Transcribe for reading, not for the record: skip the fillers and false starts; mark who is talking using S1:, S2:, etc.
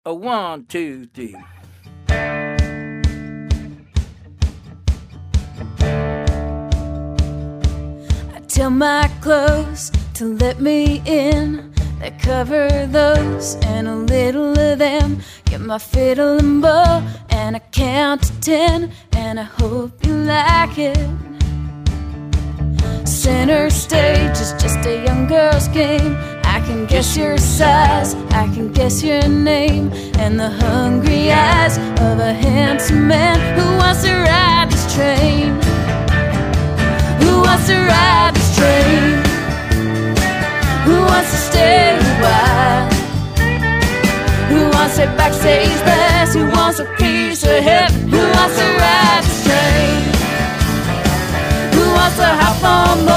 S1: A 1, 2, 3.
S2: I tell my clothes to let me in. They cover those and a little of them. Get my fiddle and bow and I count to 10, and I hope you like it. Center stage is just a young girl's game. I can guess your size, I can guess your name, and the hungry eyes of a handsome man who wants to ride this train. Who wants to ride this train? Who wants to stay a while? Who wants a backstage pass? Who wants a piece of heaven? Who wants to ride this train? Who wants to hop on board